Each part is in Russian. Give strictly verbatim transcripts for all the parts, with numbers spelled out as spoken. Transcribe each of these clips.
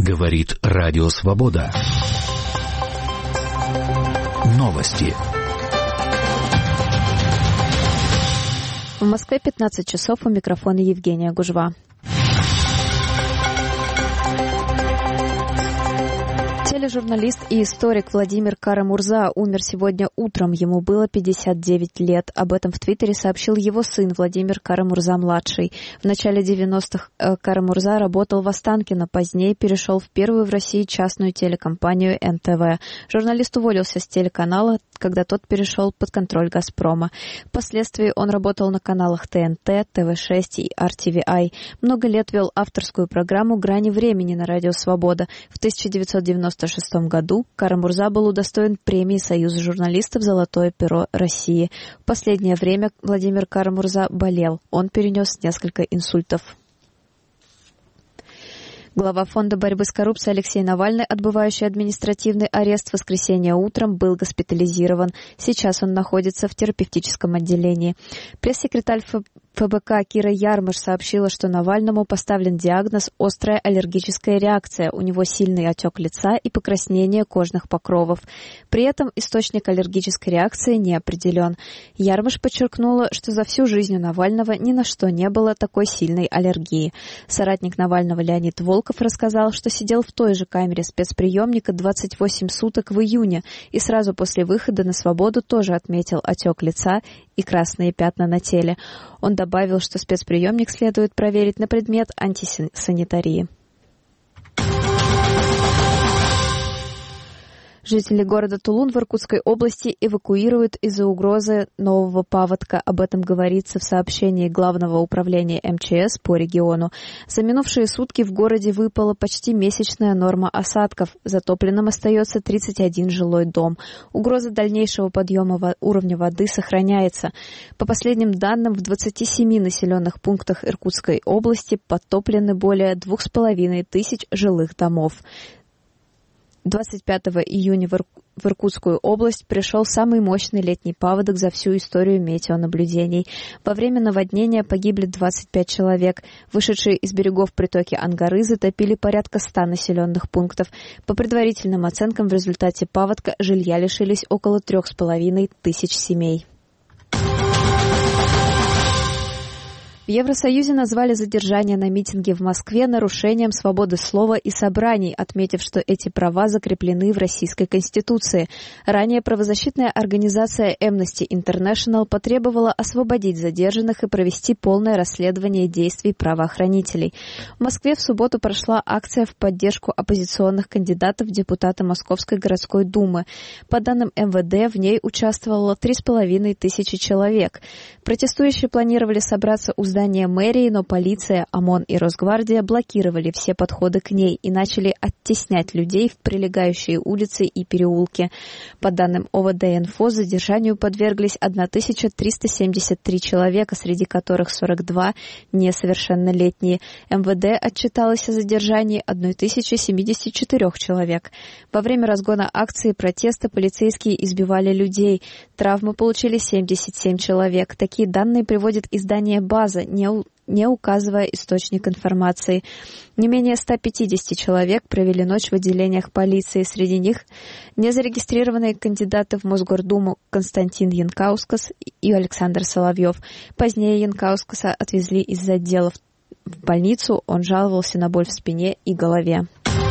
Говорит Радио Свобода. Новости. В Москве пятнадцать часов, у микрофона Евгения Гужва. Тележурналист и историк Владимир Кара-Мурза умер сегодня утром. Ему было пятьдесят девять лет. Об этом в Твиттере сообщил его сын Владимир Кара-Мурза-младший. В начале девяностых Кара-Мурза работал в Останкино, позднее перешел в первую в России частную телекомпанию эн тэ вэ. Журналист уволился с телеканала, когда тот перешел под контроль «Газпрома». Впоследствии он работал на каналах тэ эн тэ, тэ вэ шесть и ар ти ви ай. Много лет вел авторскую программу «Грани времени» на Радио Свобода. В тысяча девятьсот девяносто шестом году Кара-Мурза был удостоен премии Союза журналистов «Золотое перо России». В последнее время Владимир Кара-Мурза болел. Он перенес несколько инсультов. Глава Фонда борьбы с коррупцией Алексей Навальный, отбывающий административный арест в воскресенье утром, был госпитализирован. Сейчас он находится в терапевтическом отделении. Пресс-секретарь эф бэ ка Кира Ярмыш сообщила, что Навальному поставлен диагноз «острая аллергическая реакция». У него сильный отек лица и покраснение кожных покровов. При этом источник аллергической реакции не определен. Ярмыш подчеркнула, что за всю жизнь у Навального ни на что не было такой сильной аллергии. Соратник Навального Леонид Волков рассказал, что сидел в той же камере спецприемника двадцать восемь суток в июне и сразу после выхода на свободу тоже отметил отек лица и красные пятна на теле. Он добавил, что спецприемник следует проверить на предмет антисанитарии. Жители города Тулун в Иркутской области эвакуируют из-за угрозы нового паводка. Об этом говорится в сообщении Главного управления эм че эс по региону. За минувшие сутки в городе выпала почти месячная норма осадков. Затопленным остается тридцать один жилой дом. Угроза дальнейшего подъема уровня воды сохраняется. По последним данным, в двадцати семи населенных пунктах Иркутской области подтоплены более двух с половиной тысяч жилых домов. двадцать пятого июня в Иркутскую область пришел самый мощный летний паводок за всю историю метеонаблюдений. Во время наводнения погибли двадцать пять человек. Вышедшие из берегов притоки Ангары затопили порядка ста населенных пунктов. По предварительным оценкам, в результате паводка жилья лишились около трех с половиной тысяч семей. В Евросоюзе назвали задержание на митинге в Москве нарушением свободы слова и собраний, отметив, что эти права закреплены в Российской Конституции. Ранее правозащитная организация Amnesty International потребовала освободить задержанных и провести полное расследование действий правоохранителей. В Москве в субботу прошла акция в поддержку оппозиционных кандидатов в депутаты Московской городской думы. По данным эм вэ дэ, в ней участвовало три с половиной тысячи человек. Протестующие планировали собраться у здания мэрии, но полиция, ОМОН и Росгвардия блокировали все подходы к ней и начали оттеснять людей в прилегающие улицы и переулки. По данным о вэ дэ-инфо, задержанию подверглись тысяча триста семьдесят три человека, среди которых сорок два несовершеннолетние. эм вэ дэ отчиталось о задержании тысячи семидесяти четырёх человек. Во время разгона акции протеста полицейские избивали людей. Травмы получили семьдесят семь человек. Такие данные приводит издание «База», не, у, не указывая источник информации. Не менее ста пятидесяти человек провели ночь в отделениях полиции. Среди них незарегистрированные кандидаты в Мосгордуму Константин Янкаускас и Александр Соловьев. Позднее Янкаускаса отвезли из отдела в больницу. Он жаловался на боль в спине и голове.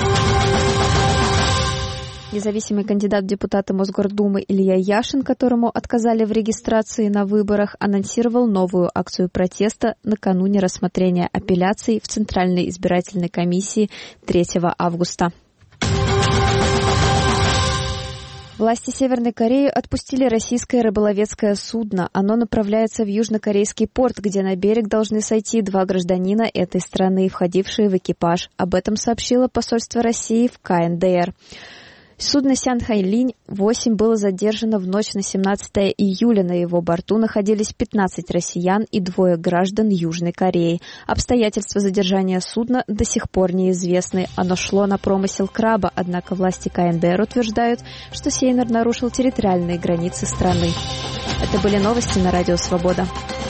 Независимый кандидат в депутаты Мосгордумы Илья Яшин, которому отказали в регистрации на выборах, анонсировал новую акцию протеста накануне рассмотрения апелляций в Центральной избирательной комиссии третьего августа. Власти Северной Кореи отпустили российское рыболовецкое судно. Оно направляется в южнокорейский порт, где на берег должны сойти два гражданина этой страны, входившие в экипаж. Об этом сообщило посольство России в ка эн дэ эр. Судно «Сянхай-Линь восемь» было задержано в ночь на семнадцатое июля. На его борту находились пятнадцать россиян и двое граждан Южной Кореи. Обстоятельства задержания судна до сих пор неизвестны. Оно шло на промысел краба, однако власти ка эн дэ эр утверждают, что сейнер нарушил территориальные границы страны. Это были новости на Радио Свобода.